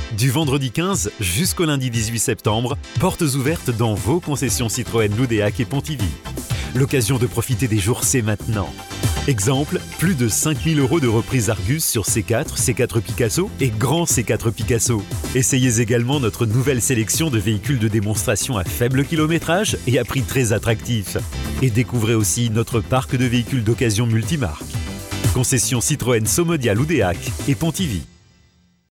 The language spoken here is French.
Du vendredi 15 jusqu'au lundi 18 septembre, portes ouvertes dans vos concessions Citroën Loudéac et Pontivy. L'occasion de profiter des jours, c'est maintenant. Exemple, plus de 5 000 € de reprise Argus sur C4, C4 Picasso et Grand C4 Picasso. Essayez également notre nouvelle sélection de véhicules de démonstration à faible kilométrage et à prix très attractif. Et découvrez aussi notre parc de véhicules d'occasion multimarque. Concession Citroën Somodia Loudéac et Pontivy.